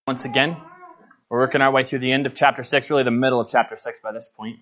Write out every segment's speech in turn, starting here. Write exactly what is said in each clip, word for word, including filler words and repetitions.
Once again, we're working our way through the end of chapter six, really the middle of chapter six by this point.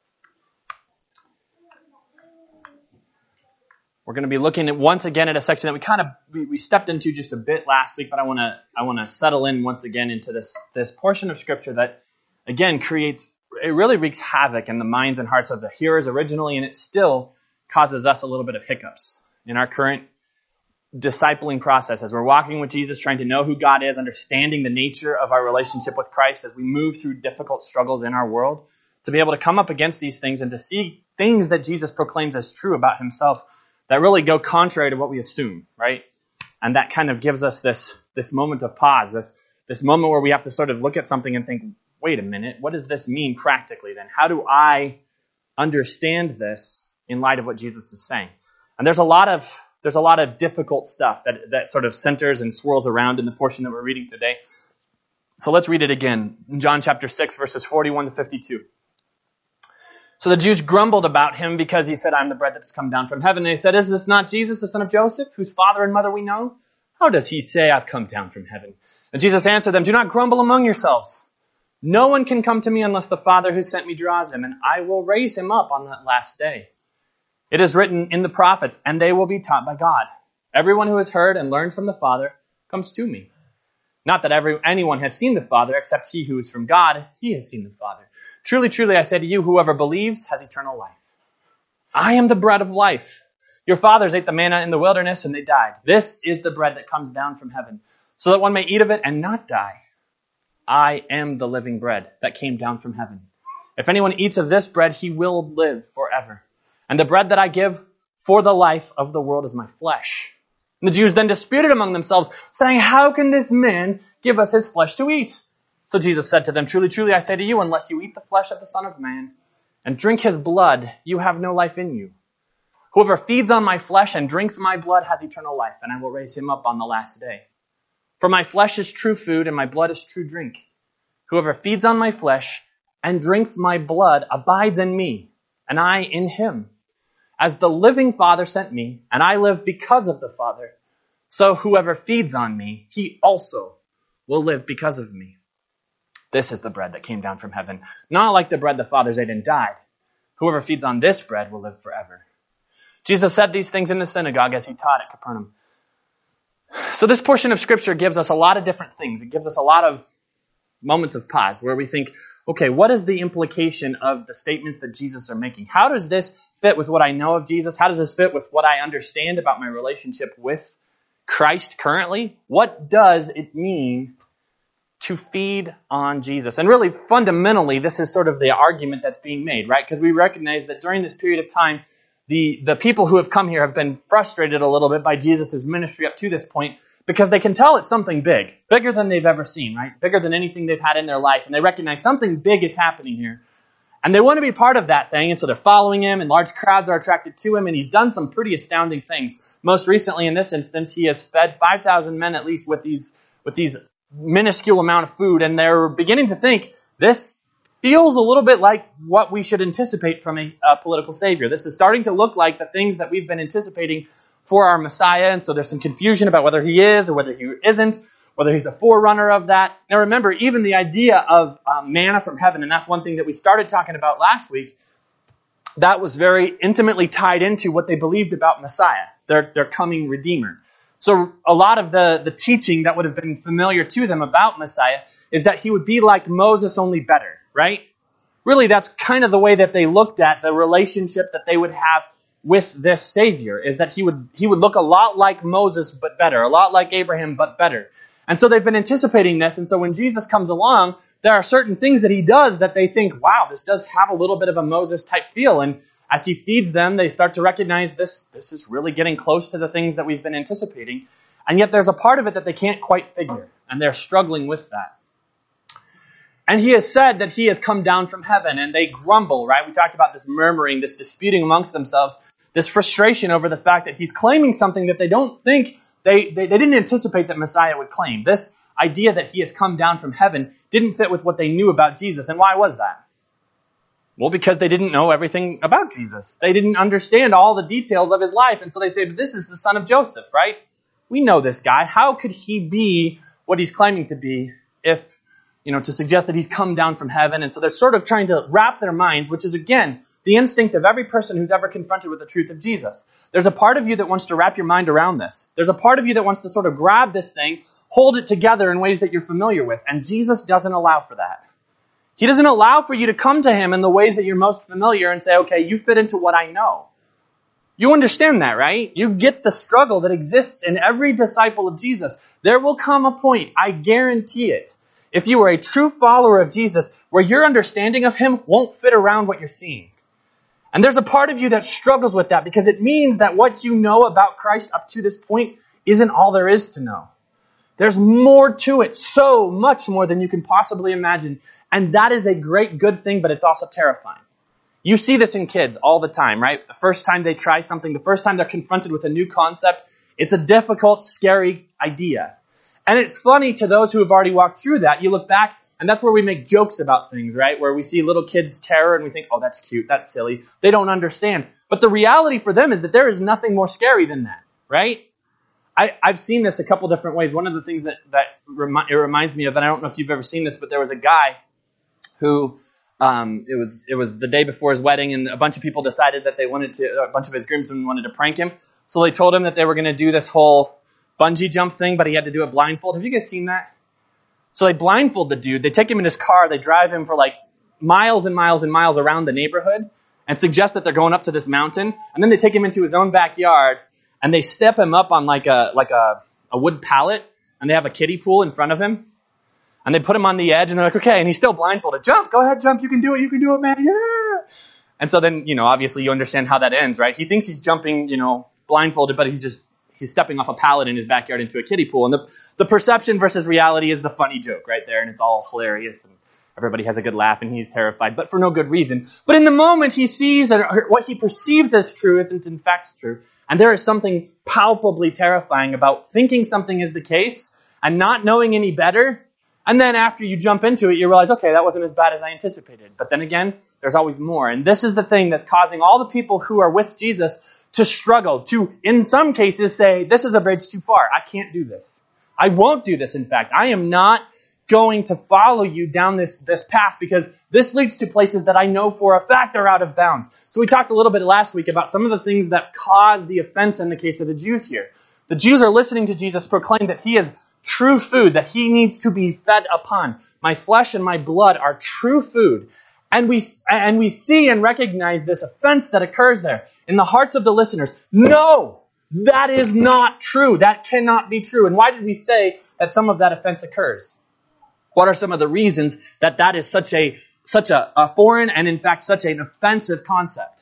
We're going to be looking at once again at a section that we kind of we, we stepped into just a bit last week, but I want to I want to settle in once again into this this portion of scripture that again creates it really wreaks havoc in the minds and hearts of the hearers originally, and it still causes us a little bit of hiccups in our current discipling process as we're walking with Jesus, trying to know who God is, understanding the nature of our relationship with Christ as we move through difficult struggles in our world, to be able to come up against these things and to see things that Jesus proclaims as true about himself that really go contrary to what we assume, right? And that kind of gives us this, this moment of pause, this, this moment where we have to sort of look at something and think, wait a minute, what does this mean practically then? How do I understand this in light of what Jesus is saying? And there's a lot of There's a lot of difficult stuff that, that sort of centers and swirls around in the portion that we're reading today. So let's read it again. In John chapter six, verses forty-one to fifty-two. So the Jews grumbled about him because he said, "I'm the bread that has come down from heaven." They said, "Is this not Jesus, the son of Joseph, whose father and mother we know? How does he say, 'I've come down from heaven'?" And Jesus answered them, "Do not grumble among yourselves. No one can come to me unless the Father who sent me draws him, and I will raise him up on that last day. It is written in the prophets, and they will be taught by God. Everyone who has heard and learned from the Father comes to me. Not that every anyone has seen the Father, except he who is from God, he has seen the Father. Truly, truly, I say to you, whoever believes has eternal life. I am the bread of life. Your fathers ate the manna in the wilderness, and they died. This is the bread that comes down from heaven, so that one may eat of it and not die. I am the living bread that came down from heaven. If anyone eats of this bread, he will live forever. And the bread that I give for the life of the world is my flesh." And the Jews then disputed among themselves, saying, "How can this man give us his flesh to eat?" So Jesus said to them, "Truly, truly, I say to you, unless you eat the flesh of the Son of Man and drink his blood, you have no life in you. Whoever feeds on my flesh and drinks my blood has eternal life, and I will raise him up on the last day. For my flesh is true food, and my blood is true drink. Whoever feeds on my flesh and drinks my blood abides in me, and I in him. As the living Father sent me, and I live because of the Father, so whoever feeds on me, he also will live because of me. This is the bread that came down from heaven, not like the bread the fathers ate and died. Whoever feeds on this bread will live forever." Jesus said these things in the synagogue as he taught at Capernaum. So this portion of Scripture gives us a lot of different things. It gives us a lot of moments of pause where we think, okay, what is the implication of the statements that Jesus are making? How does this fit with what I know of Jesus? How does this fit with what I understand about my relationship with Christ currently? What does it mean to feed on Jesus? And really, fundamentally, this is sort of the argument that's being made, right? Because we recognize that during this period of time, the, the people who have come here have been frustrated a little bit by Jesus' ministry up to this point, because they can tell it's something big, bigger than they've ever seen, right? Bigger than anything they've had in their life. And they recognize something big is happening here. And they want to be part of that thing. And so they're following him, and large crowds are attracted to him. And he's done some pretty astounding things. Most recently, in this instance, he has fed five thousand men at least with these, with these minuscule amount of food. And they're beginning to think, this feels a little bit like what we should anticipate from a, a political savior. This is starting to look like the things that we've been anticipating for our Messiah, and so there's some confusion about whether he is or whether he isn't, whether he's a forerunner of that. Now remember, even the idea of um, manna from heaven, and that's one thing that we started talking about last week, that was very intimately tied into what they believed about Messiah, their, their coming Redeemer. So a lot of the, the teaching that would have been familiar to them about Messiah is that he would be like Moses, only better, right? Really, that's kind of the way that they looked at the relationship that they would have with this Savior, is that he would he would look a lot like Moses, but better, a lot like Abraham, but better. And so they've been anticipating this, and so when Jesus comes along, there are certain things that he does that they think, wow, this does have a little bit of a Moses-type feel, and as he feeds them, they start to recognize this, this is really getting close to the things that we've been anticipating, and yet there's a part of it that they can't quite figure, and they're struggling with that. And he has said that he has come down from heaven, and they grumble, right? We talked about this murmuring, this disputing amongst themselves, this frustration over the fact that he's claiming something that they don't think, they, they, they didn't anticipate that Messiah would claim. This idea that he has come down from heaven didn't fit with what they knew about Jesus. And why was that? Well, because they didn't know everything about Jesus. They didn't understand all the details of his life. And so they say, but this is the son of Joseph, right? We know this guy. How could he be what he's claiming to be if, you know, to suggest that he's come down from heaven. And so they're sort of trying to wrap their minds, which is, again, the instinct of every person who's ever confronted with the truth of Jesus. There's a part of you that wants to wrap your mind around this. There's a part of you that wants to sort of grab this thing, hold it together in ways that you're familiar with. And Jesus doesn't allow for that. He doesn't allow for you to come to him in the ways that you're most familiar and say, okay, you fit into what I know. You understand that, right? You get the struggle that exists in every disciple of Jesus. There will come a point, I guarantee it, if you are a true follower of Jesus, where your understanding of him won't fit around what you're seeing. And there's a part of you that struggles with that because it means that what you know about Christ up to this point isn't all there is to know. There's more to it, so much more than you can possibly imagine. And that is a great, good thing, but it's also terrifying. You see this in kids all the time, right? The first time they try something, the first time they're confronted with a new concept, it's a difficult, scary idea. And it's funny to those who have already walked through that. You look back, and that's where we make jokes about things, right? Where we see little kids' terror and we think, oh, that's cute, that's silly. They don't understand. But the reality for them is that there is nothing more scary than that, right? I, I've seen this a couple different ways. One of the things that, that remi- it reminds me of, and I don't know if you've ever seen this, but there was a guy who, um, it was it was the day before his wedding, and a bunch of people decided that they wanted to, a bunch of his groomsmen wanted to prank him. So they told him that they were going to do this whole bungee jump thing, but he had to do it blindfold. Have you guys seen that? So they blindfold the dude, they take him in his car, they drive him for like miles and miles and miles around the neighborhood and suggest that they're going up to this mountain, and then they take him into his own backyard and they step him up on like a like a, a wood pallet, and they have a kiddie pool in front of him, and they put him on the edge, and they're like, okay, and he's still blindfolded. Jump, go ahead, jump, you can do it, you can do it, man, yeah! And so then, you know, obviously you understand how that ends, right? He thinks he's jumping, you know, blindfolded, but he's just He's stepping off a pallet in his backyard into a kiddie pool. And the, the perception versus reality is the funny joke right there. And it's all hilarious. And everybody has a good laugh and he's terrified, but for no good reason. But in the moment he sees that what he perceives as true isn't in fact true. And there is something palpably terrifying about thinking something is the case and not knowing any better. And then after you jump into it, you realize, okay, that wasn't as bad as I anticipated. But then again, there's always more. And this is the thing that's causing all the people who are with Jesus to struggle, to, in some cases, say, this is a bridge too far. I can't do this. I won't do this, in fact. I am not going to follow you down this, this path because this leads to places that I know for a fact are out of bounds. So we talked a little bit last week about some of the things that cause the offense in the case of the Jews here. The Jews are listening to Jesus proclaim that he is true food, that he needs to be fed upon. My flesh and my blood are true food. And we, and we see and recognize this offense that occurs there in the hearts of the listeners. No, that is not true. That cannot be true. And why did we say that some of that offense occurs? What are some of the reasons that that is such a such a, a foreign and in fact such an offensive concept?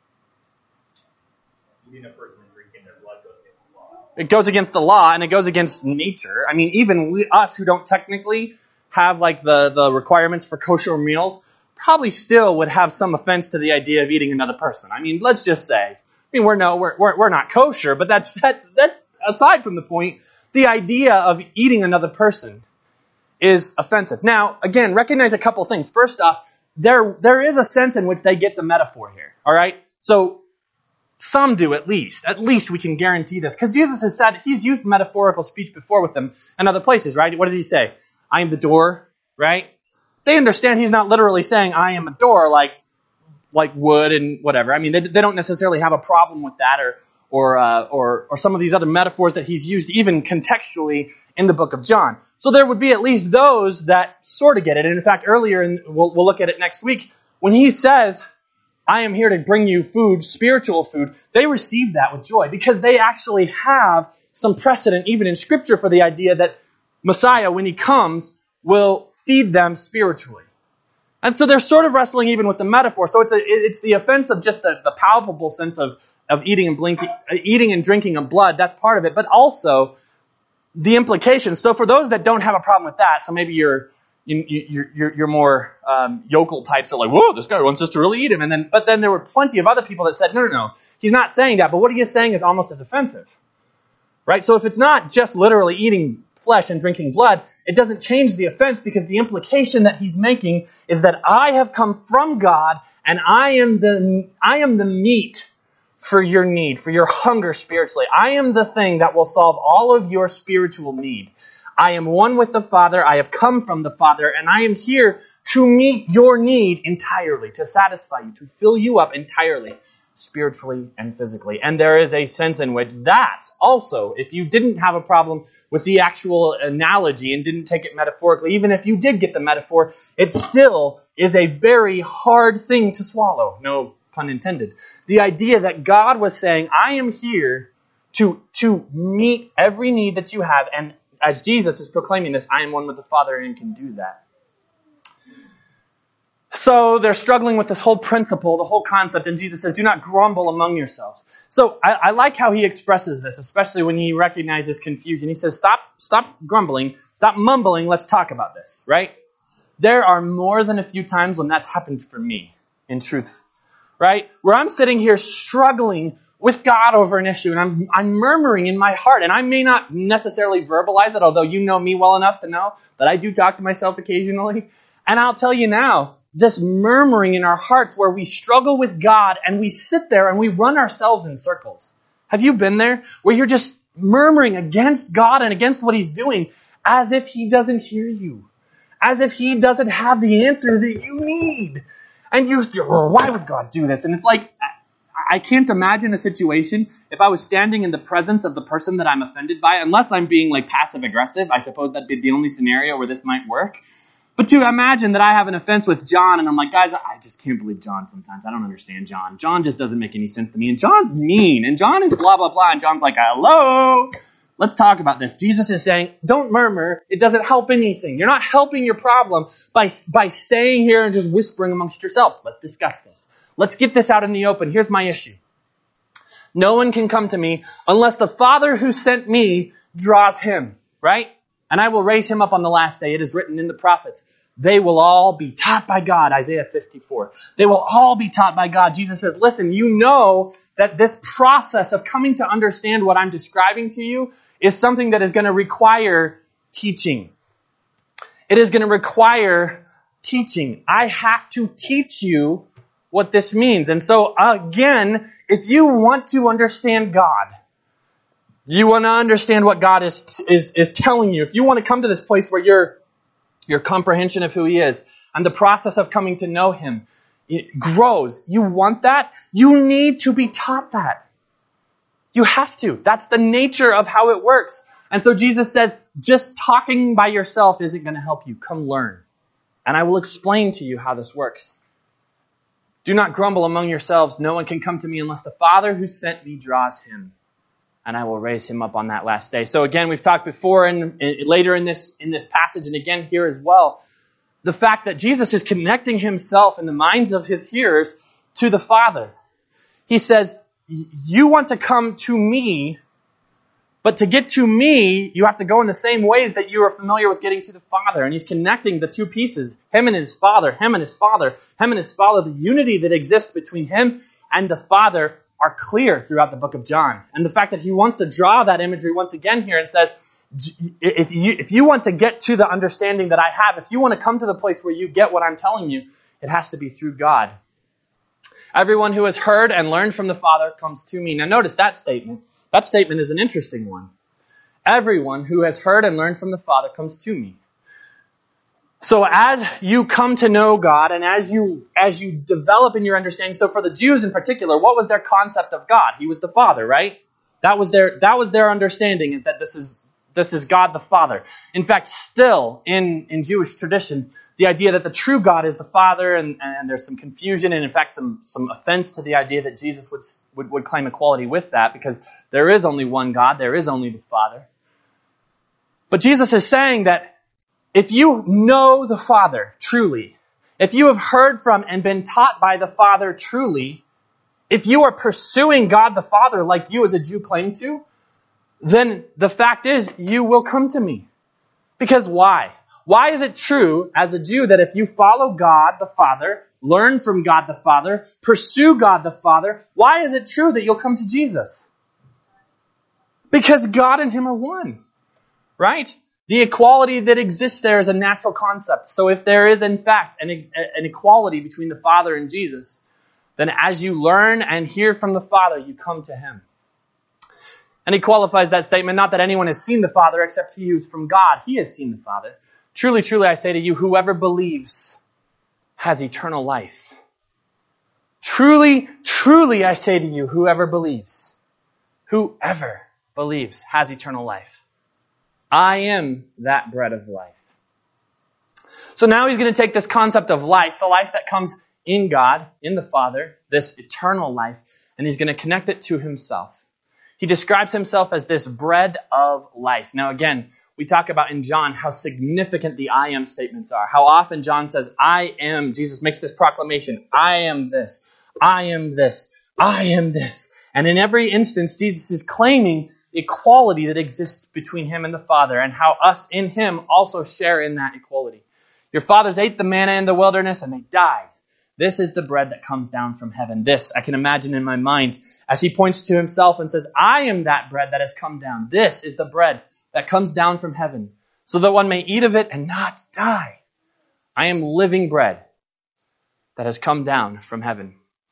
Eating a person and drinking their blood goes against the law. It goes against the law and it goes against nature. I mean, even we, us who don't technically have like the, the requirements for kosher meals probably still would have some offense to the idea of eating another person. I mean, let's just say, I mean, we're no, we're, we're, we're not kosher, but that's, that's, that's aside from the point, the idea of eating another person is offensive. Now, again, recognize a couple things. First off, there, there is a sense in which they get the metaphor here. All right. So some do at least, at least we can guarantee this because Jesus has said he's used metaphorical speech before with them in other places, right? What does he say? I am the door, right? They understand he's not literally saying, I am a door, like like wood and whatever. I mean, they, they don't necessarily have a problem with that or or, uh, or or some of these other metaphors that he's used even contextually in the book of John. So there would be at least those that sort of get it. And in fact, earlier, and we'll, we'll look at it next week, when he says, I am here to bring you food, spiritual food, they receive that with joy because they actually have some precedent even in Scripture for the idea that Messiah, when he comes, will feed them spiritually. And so they're sort of wrestling even with the metaphor. So it's a, it's the offense of just the, the palpable sense of, of eating and blinking, eating and drinking of blood. That's part of it. But also the implications. So for those that don't have a problem with that, so maybe you're you, you're you're, you're more um, yokel types that are like, whoa, this guy wants us to really eat him. And then, but then there were plenty of other people that said, no, no, no, he's not saying that. But what he is saying is almost as offensive, right? So if it's not just literally eating flesh and drinking blood, it doesn't change the offense because the implication that he's making is that I have come from God and I am the I am the meat for your need, for your hunger spiritually. I am the thing that will solve all of your spiritual need. I am one with the Father. I have come from the Father, and I am here to meet your need entirely, to satisfy you, to fill you up entirely, spiritually and physically. And there is a sense in which that also, if you didn't have a problem with the actual analogy and didn't take it metaphorically, even if you did get the metaphor, it still is a very hard thing to swallow. No pun intended. The idea that God was saying, I am here to, to meet every need that you have. And as Jesus is proclaiming this, I am one with the Father and can do that. So they're struggling with this whole principle, the whole concept, and Jesus says, do not grumble among yourselves. So I, I like how he expresses this, especially when he recognizes confusion. He says, stop, stop grumbling, stop mumbling, let's talk about this, right? There are more than a few times when that's happened for me, in truth, right? Where I'm sitting here struggling with God over an issue, and I'm, I'm murmuring in my heart, and I may not necessarily verbalize it, although you know me well enough to know that I do talk to myself occasionally. And I'll tell you now, this murmuring in our hearts where we struggle with God and we sit there and we run ourselves in circles. Have you been there? Where you're just murmuring against God and against what He's doing as if He doesn't hear you. As if He doesn't have the answer that you need. And you, oh, why would God do this? And it's like, I can't imagine a situation if I was standing in the presence of the person that I'm offended by, unless I'm being like passive aggressive. I suppose that'd be the only scenario where this might work. But to imagine that I have an offense with John and I'm like, guys, I just can't believe John sometimes. I don't understand John. John just doesn't make any sense to me. And John's mean. And John is blah, blah, blah. And John's like, hello. Let's talk about this. Jesus is saying, don't murmur. It doesn't help anything. You're not helping your problem by, by staying here and just whispering amongst yourselves. Let's discuss this. Let's get this out in the open. Here's my issue. No one can come to me unless the Father who sent me draws him, right? And I will raise him up on the last day. It is written in the prophets. They will all be taught by God. Isaiah fifty-four. They will all be taught by God. Jesus says, listen, you know that this process of coming to understand what I'm describing to you is something that is going to require teaching. It is going to require teaching. I have to teach you what this means. And so again, if you want to understand God, you want to understand what God is, is, is telling you, if you want to come to this place where your, your comprehension of who He is and the process of coming to know Him it grows, you want that, you need to be taught that. You have to. That's the nature of how it works. And so Jesus says, just talking by yourself isn't going to help you. Come learn. And I will explain to you how this works. Do not grumble among yourselves. No one can come to me unless the Father who sent me draws him. And I will raise him up on that last day. So again, we've talked before and later in this, in this passage, and again here as well, the fact that Jesus is connecting himself in the minds of his hearers to the Father. He says, you want to come to me, but to get to me, you have to go in the same ways that you are familiar with getting to the Father. And he's connecting the two pieces, him and his Father, him and his Father, him and his Father. The unity that exists between him and the Father are clear throughout the book of John. And the fact that he wants to draw that imagery once again here and says, if you, if you want to get to the understanding that I have, if you want to come to the place where you get what I'm telling you, it has to be through God. Everyone who has heard and learned from the Father comes to me. Now notice that statement. That statement is an interesting one. Everyone who has heard and learned from the Father comes to me. So as you come to know God and as you as you develop in your understanding, so for the Jews in particular, what was their concept of God? He was the Father, right? That was their that was their understanding, is that this is this is God the Father. In fact, still in, in Jewish tradition, the idea that the true God is the Father, and, and there's some confusion and in fact some, some offense to the idea that Jesus would, would would claim equality with that, because there is only one God, there is only the Father. But Jesus is saying that if you know the Father truly, if you have heard from and been taught by the Father truly, if you are pursuing God the Father like you as a Jew claim to, then the fact is you will come to me. Because why? Why is it true as a Jew that if you follow God the Father, learn from God the Father, pursue God the Father, why is it true that you'll come to Jesus? Because God and Him are one, right? The equality that exists there is a natural concept. So if there is, in fact, an, an equality between the Father and Jesus, then as you learn and hear from the Father, you come to Him. And he qualifies that statement, not that anyone has seen the Father except he who's from God. He has seen the Father. Truly, truly, I say to you, whoever believes has eternal life. Truly, truly, I say to you, whoever believes, whoever believes has eternal life. I am that bread of life. So now he's going to take this concept of life, the life that comes in God, in the Father, this eternal life, and he's going to connect it to himself. He describes himself as this bread of life. Now again, we talk about in John how significant the I am statements are. How often John says, I am. Jesus makes this proclamation. I am this. I am this. I am this. And in every instance, Jesus is claiming the equality that exists between him and the Father, and how us in him also share in that equality. Your fathers ate the manna in the wilderness and they died. This is the bread that comes down from heaven. This, I can imagine in my mind, as he points to himself and says, I am that bread that has come down. This is the bread that comes down from heaven, so that one may eat of it and not die. I am living bread that has come down from heaven.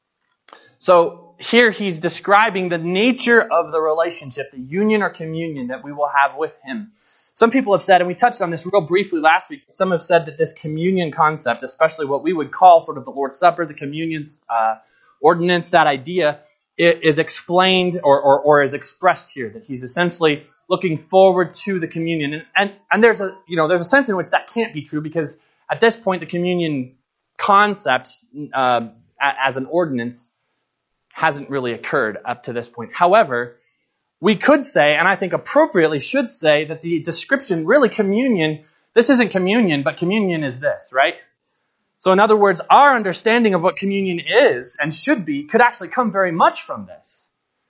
So here he's describing the nature of the relationship, the union or communion that we will have with him. Some people have said, and we touched on this real briefly last week, some have said that this communion concept, especially what we would call sort of the Lord's Supper, the communion's uh, ordinance, that idea, is explained or, or, or is expressed here, that he's essentially looking forward to the communion. And, and, and there's a, you know, there's a sense in which that can't be true, because at this point, the communion concept uh, as an ordinance hasn't really occurred up to this point. However, we could say, and I think appropriately should say, that the description, really communion, this isn't communion, but communion is this, right? So in other words, our understanding of what communion is and should be could actually come very much from this.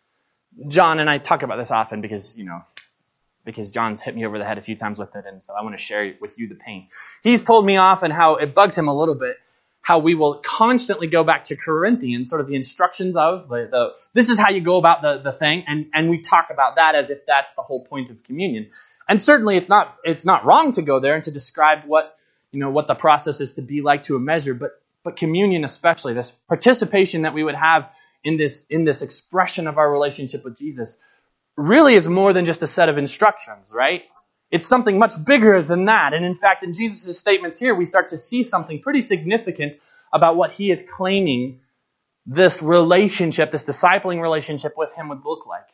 John and I talk about this often because, you know, because John's hit me over the head a few times with it, and so I want to share with you the pain. He's told me often how it bugs him a little bit, how we will constantly go back to Corinthians, sort of the instructions of, the, the this is how you go about the, the thing, and, and we talk about that as if that's the whole point of communion. And certainly it's not it's not wrong to go there and to describe what, you know, what the process is to be like to a measure, but but communion especially, this participation that we would have in this in this expression of our relationship with Jesus, really is more than just a set of instructions, right? It's something much bigger than that. And in fact, in Jesus' statements here, we start to see something pretty significant about what he is claiming this relationship, this discipling relationship with him would look like.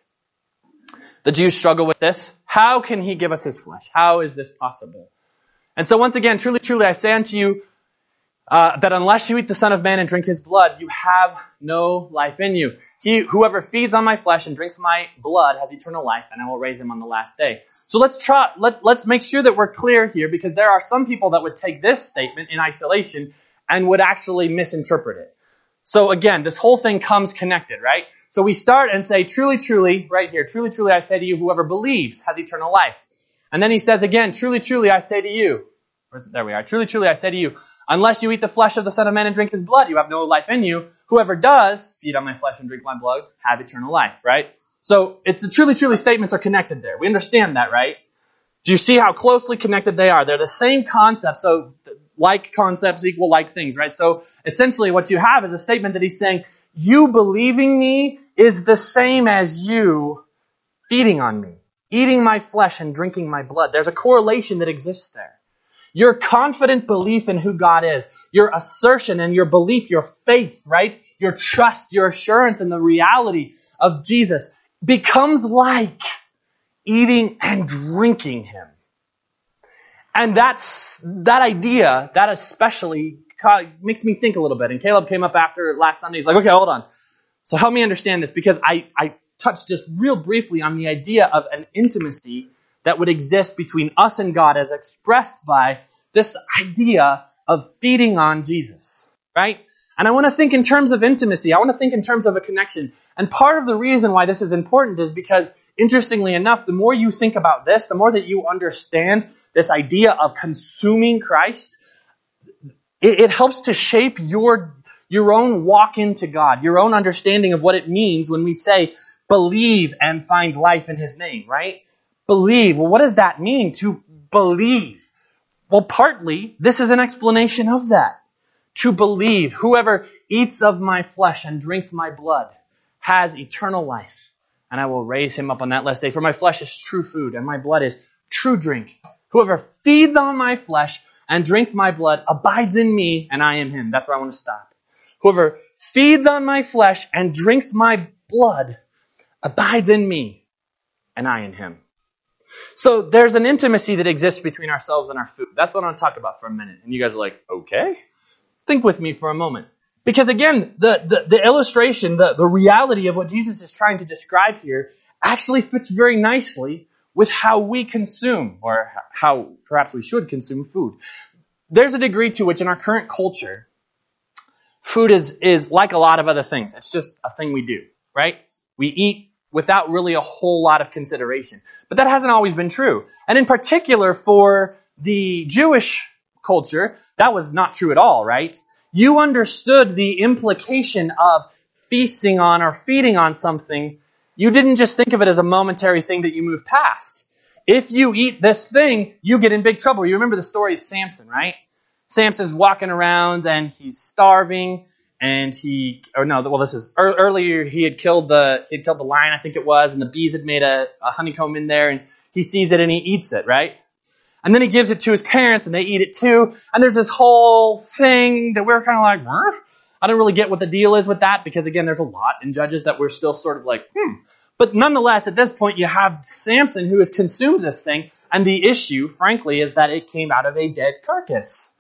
The Jews struggle with this. How can he give us his flesh? How is this possible? And so once again, truly, truly, I say unto you uh, that unless you eat the Son of Man and drink his blood, you have no life in you. He, whoever feeds on my flesh and drinks my blood has eternal life, and I will raise him on the last day. So let's try, let, let's make sure that we're clear here, because there are some people that would take this statement in isolation and would actually misinterpret it. So again, this whole thing comes connected, right? So we start and say, truly, truly, right here, truly, truly, I say to you, whoever believes has eternal life. And then he says again, truly, truly, I say to you, there we are, truly, truly, I say to you, unless you eat the flesh of the Son of Man and drink his blood, you have no life in you. Whoever does feed on my flesh and drink my blood have eternal life, right? So it's the truly, truly statements are connected there. We understand that, right? Do you see how closely connected they are? They're the same concept. So like concepts equal like things, right? So essentially what you have is a statement that he's saying, you believing me is the same as you feeding on me, eating my flesh and drinking my blood. There's a correlation that exists there. Your confident belief in who God is, your assertion and your belief, your faith, right? Your trust, your assurance in the reality of Jesus becomes like eating and drinking him. And that's, that idea, that especially makes me think a little bit. And Caleb came up after last Sunday. He's like, okay, hold on. So help me understand this, because I, I touched just real briefly on the idea of an intimacy that would exist between us and God as expressed by this idea of feeding on Jesus, right? And I want to think in terms of intimacy. I want to think in terms of a connection. And part of the reason why this is important is because, interestingly enough, the more you think about this, the more that you understand this idea of consuming Christ, it, it helps to shape your, your own walk into God, your own understanding of what it means when we say, believe and find life in his name, right? Believe. Well, what does that mean, to believe? Well, partly, this is an explanation of that. To believe, whoever eats of my flesh and drinks my blood has eternal life, and I will raise him up on that last day. For my flesh is true food, and my blood is true drink. Whoever feeds on my flesh and drinks my blood abides in me, and I in him. That's where I want to stop. Whoever feeds on my flesh and drinks my blood abides in me, and I in him. So there's an intimacy that exists between ourselves and our food. That's what I want to talk about for a minute. And you guys are like, okay? Think with me for a moment. Because again, the, the, the illustration, the, the reality of what Jesus is trying to describe here actually fits very nicely with how we consume, or how perhaps we should consume food. There's a degree to which in our current culture, food is, is like a lot of other things. It's just a thing we do, right? We eat without really a whole lot of consideration. But that hasn't always been true. And in particular for the Jewish culture, that was not true at all, right? You understood the implication of feasting on or feeding on something. You didn't just think of it as a momentary thing that you move past. If you eat this thing, you get in big trouble. You remember the story of Samson, right? Samson's walking around and he's starving, and he, or no, well, this is earlier. He had killed the he had killed the lion, I think it was, and the bees had made a, a honeycomb in there, and he sees it and he eats it, right? And then he gives it to his parents, and they eat it too. And there's this whole thing that we're kind of like, huh? I don't really get what the deal is with that, because again, there's a lot in Judges that we're still sort of like, hmm. But nonetheless, at this point, you have Samson who has consumed this thing, and the issue, frankly, is that it came out of a dead carcass.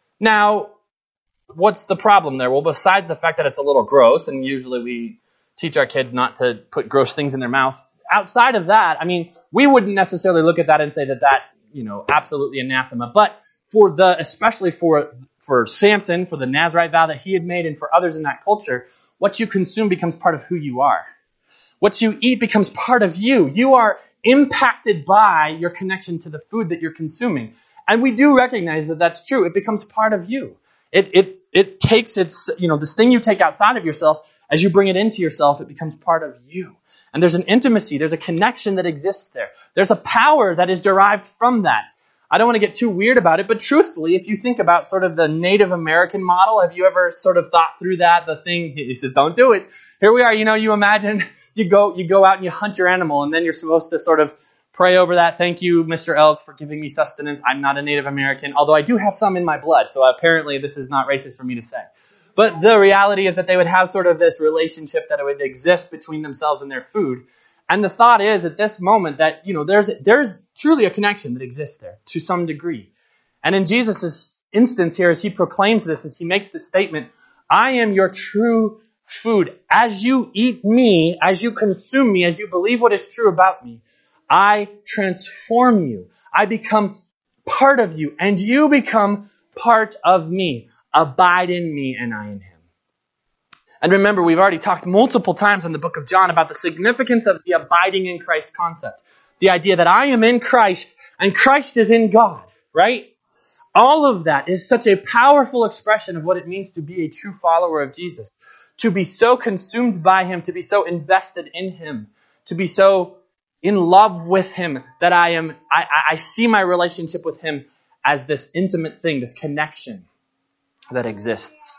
Now, what's the problem there? Well, besides the fact that it's a little gross, and usually we teach our kids not to put gross things in their mouth, outside of that, I mean, we wouldn't necessarily look at that and say that that, you know, absolutely anathema. But for the, especially for, for Samson, for the Nazirite vow that he had made, and for others in that culture, what you consume becomes part of who you are. What you eat becomes part of you. You are impacted by your connection to the food that you're consuming. And we do recognize that that's true. It becomes part of you. It, it, it takes its, you know, this thing you take outside of yourself, as you bring it into yourself, it becomes part of you. And there's an intimacy, there's a connection that exists there. There's a power that is derived from that. I don't want to get too weird about it, but truthfully, if you think about sort of the Native American model, have you ever sort of thought through that? The thing, he says, don't do it. Here we are, you know, you imagine you go, you go out and you hunt your animal, and then you're supposed to sort of pray over that. Thank you, Mister Elk, for giving me sustenance. I'm not a Native American, although I do have some in my blood, so apparently this is not racist for me to say. But the reality is that they would have sort of this relationship that would exist between themselves and their food. And the thought is at this moment that, you know, there's there's truly a connection that exists there to some degree. And in Jesus' instance here, as he proclaims this, as he makes this statement, I am your true food. As you eat me, as you consume me, as you believe what is true about me, I transform you. I become part of you, and you become part of me. Abide in me, and I in him. And remember, we've already talked multiple times in the book of John about the significance of the abiding in Christ concept. The idea that I am in Christ, and Christ is in God, right? All of that is such a powerful expression of what it means to be a true follower of Jesus. To be so consumed by him, to be so invested in him, to be so in love with him that I am, I, I see my relationship with him as this intimate thing, this connection that exists.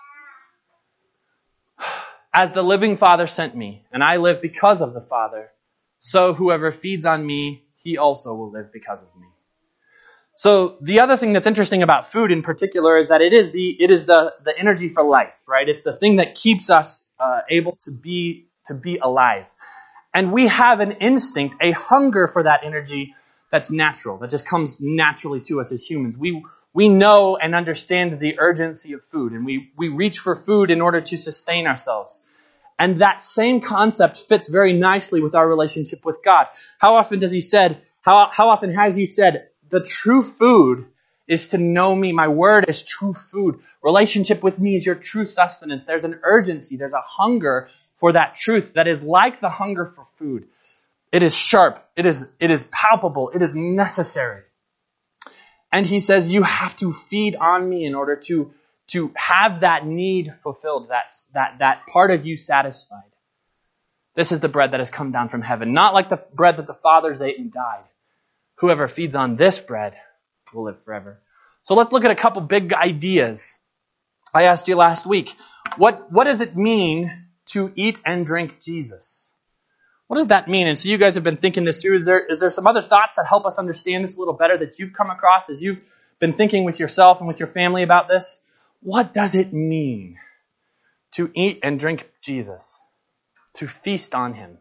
As the living Father sent me, and I live because of the Father, so whoever feeds on me, he also will live because of me. So the other thing that's interesting about food in particular is that it is the it is the, the energy for life, right? It's the thing that keeps us uh, able to be to be alive. And we have an instinct, a hunger for that energy that's natural, that just comes naturally to us as humans. We We know and understand the urgency of food, and we, we reach for food in order to sustain ourselves. And that same concept fits very nicely with our relationship with God. How often does he said, how, how often has he said, the true food is to know me. My word is true food. Relationship with me is your true sustenance. There's an urgency, there's a hunger for that truth that is like the hunger for food. It is sharp, it is, it is palpable, it is necessary. And he says, you have to feed on me in order to, to have that need fulfilled, that, that, that part of you satisfied. This is the bread that has come down from heaven, not like the bread that the fathers ate and died. Whoever feeds on this bread will live forever. So let's look at a couple big ideas. I asked you last week, what, what does it mean to eat and drink Jesus? What does that mean? And so you guys have been thinking this through. Is there is there some other thoughts that help us understand this a little better that you've come across as you've been thinking with yourself and with your family about this? What does it mean to eat and drink Jesus? To feast on him?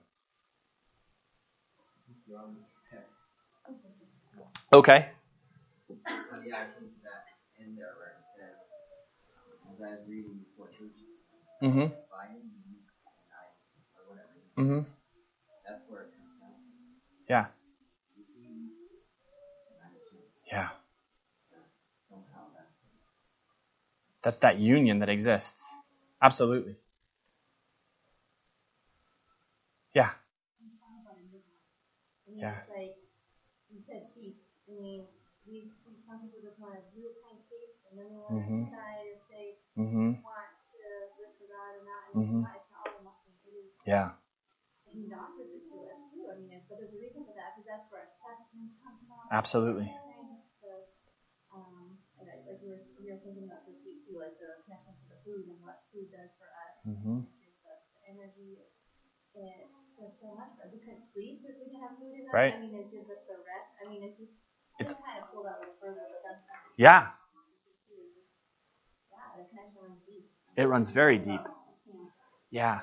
Okay. Mm-hmm. Mm-hmm. Yeah. Yeah. That's that union that exists. Absolutely. Yeah. Yeah. Like you said, feast. I mean, we some people just want to do a kind of feast, and then they want Mm-hmm. to decide if they Mm-hmm. want to live for God or not. And Mm-hmm. it's not all or nothing. It is. Yeah. And the opposite to it too. I mean, but there's a reason for that, because that's where assessment comes from. Absolutely. So, um, and I, like we were, we were thinking about this week too, like the connection to the food and what food does for us. Mm-hmm. Gives us the energy. It does so much for us. We couldn't sleep if we didn't have food in us. Right. I mean, it gives us the rest. I mean, it's just It's, it's kind of pull that a little further, but that's kind of, yeah. yeah, the connection runs deep. It runs very deep. Yeah.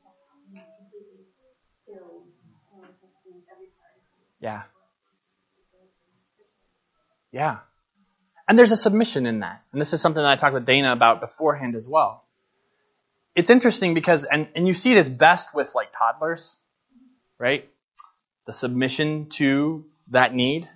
Yeah. Yeah. And there's a submission in that. And this is something that I talked with Dana about beforehand as well. It's interesting because, and, and you see this best with like toddlers, right? The submission to that need.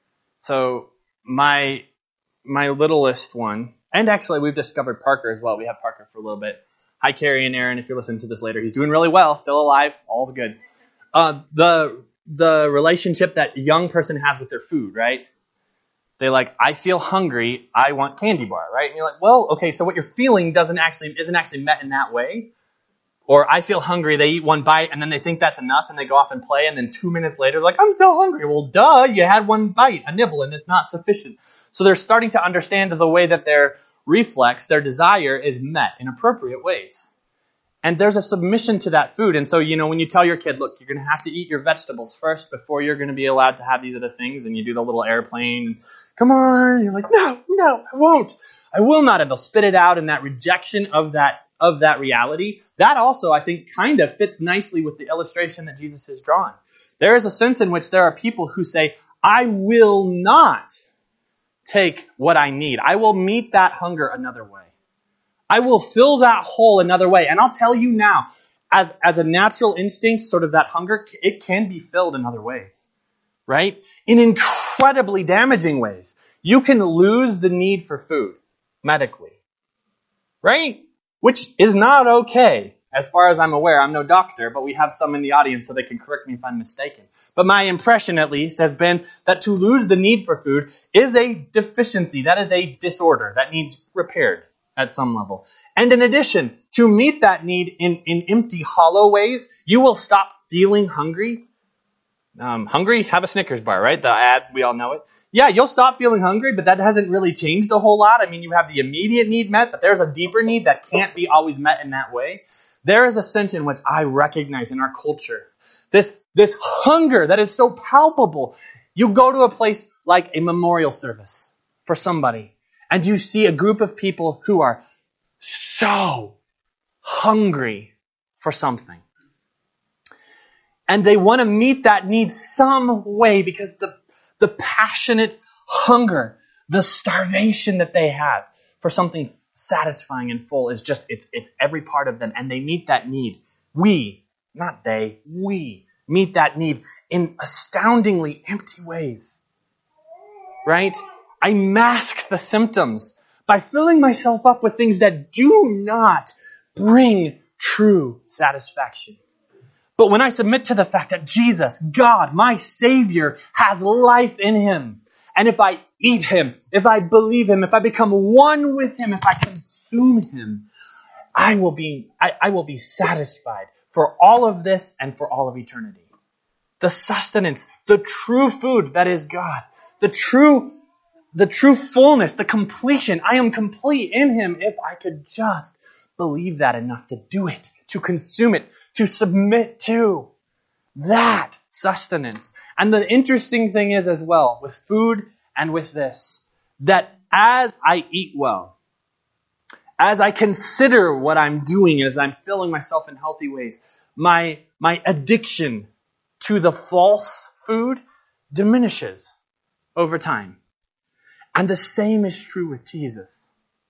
So my, my littlest one, and actually we've discovered Parker as well. We have Parker for a little bit. Hi, Carrie and Aaron, if you're listening to this later. He's doing really well, still alive, all's good. Uh, the, the relationship that young person has with their food, right? They like, I feel hungry, I want candy bar, right? And you're like, well, okay, so what you're feeling doesn't actually isn't actually met in that way. Or I feel hungry, they eat one bite, and then they think that's enough, and they go off and play, and then two minutes later, like, I'm still hungry. Well, duh, you had one bite, a nibble, and it's not sufficient. So they're starting to understand the way that their reflex, their desire, is met in appropriate ways. And there's a submission to that food. And so, you know, when you tell your kid, look, you're going to have to eat your vegetables first before you're going to be allowed to have these other things, and you do the little airplane, come on, you're like, no, no, I won't. I will not. And they'll spit it out, and that rejection of that of that reality, that also, I think, kind of fits nicely with the illustration that Jesus has drawn. There is a sense in which there are people who say, I will not take what I need. I will meet that hunger another way. I will fill that hole another way. And I'll tell you now, as, as a natural instinct, sort of that hunger, it can be filled in other ways, right? In incredibly damaging ways. You can lose the need for food medically, right? Which is not okay, as far as I'm aware. I'm no doctor, but we have some in the audience so they can correct me if I'm mistaken. But my impression, at least, has been that to lose the need for food is a deficiency. That is a disorder that needs repaired at some level. And in addition, to meet that need in, in empty, hollow ways, you will stop feeling hungry. Um, hungry? Have a Snickers bar, right? The ad, we all know it. Yeah, you'll stop feeling hungry, but that hasn't really changed a whole lot. I mean, you have the immediate need met, but there's a deeper need that can't be always met in that way. There is a sense in which I recognize in our culture this, this hunger that is so palpable. You go to a place like a memorial service for somebody, and you see a group of people who are so hungry for something. And they want to meet that need some way because the The passionate hunger, the starvation that they have for something satisfying and full is just, it's, it's every part of them. And they meet that need. We, not they, we meet that need in astoundingly empty ways. Right? I mask the symptoms by filling myself up with things that do not bring true satisfaction. But when I submit to the fact that Jesus, God, my Savior, has life in Him, and if I eat Him, if I believe Him, if I become one with Him, if I consume Him, I will be, I, I will be satisfied for all of this and for all of eternity. The sustenance, the true food that is God, the true, the true fullness, the completion. I am complete in Him if I could just believe that enough to do it, to consume it, to submit to. That sustenance. And the interesting thing is as well, with food and with this, that as I eat well, as I consider what I'm doing, as I'm filling myself in healthy ways, my, my addiction to the false food diminishes over time. And the same is true with Jesus.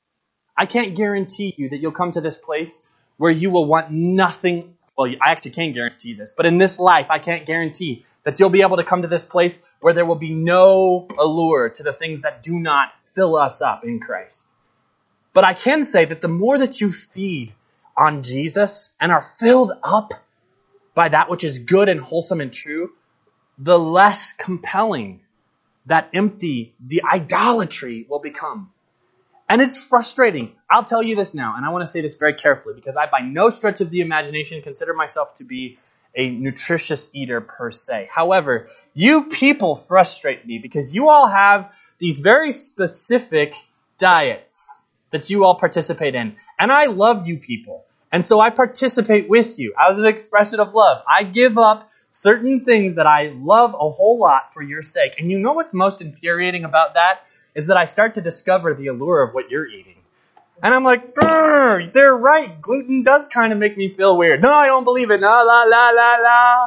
I can't guarantee you that you'll come to this place where you will want nothing. Well, I actually can't guarantee this, but in this life, I can't guarantee that you'll be able to come to this place where there will be no allure to the things that do not fill us up in Christ. But I can say that the more that you feed on Jesus and are filled up by that which is good and wholesome and true, the less compelling that empty, the idolatry will become. And it's frustrating. I'll tell you this now, and I want to say this very carefully, because I by no stretch of the imagination consider myself to be a nutritious eater per se. However, you people frustrate me because you all have these very specific diets that you all participate in. And I love you people. And so I participate with you as an expression of love. I give up certain things that I love a whole lot for your sake. And you know what's most infuriating about that? Is that I start to discover the allure of what you're eating. And I'm like, they're right. Gluten does kind of make me feel weird. No, I don't believe it. No, la, la, la, la.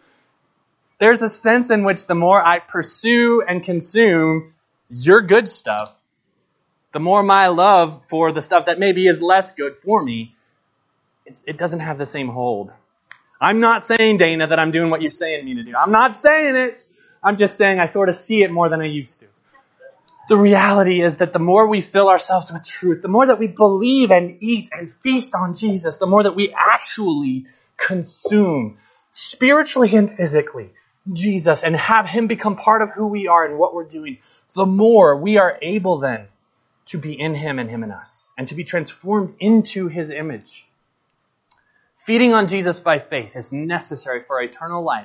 There's a sense in which the more I pursue and consume your good stuff, the more my love for the stuff that maybe is less good for me, it's, it doesn't have the same hold. I'm not saying, Dana, that I'm doing what you're saying me to do. I'm not saying it. I'm just saying I sort of see it more than I used to. The reality is that the more we fill ourselves with truth, the more that we believe and eat and feast on Jesus, the more that we actually consume spiritually and physically Jesus and have Him become part of who we are and what we're doing, the more we are able then to be in Him and Him in us and to be transformed into His image. Feeding on Jesus by faith is necessary for eternal life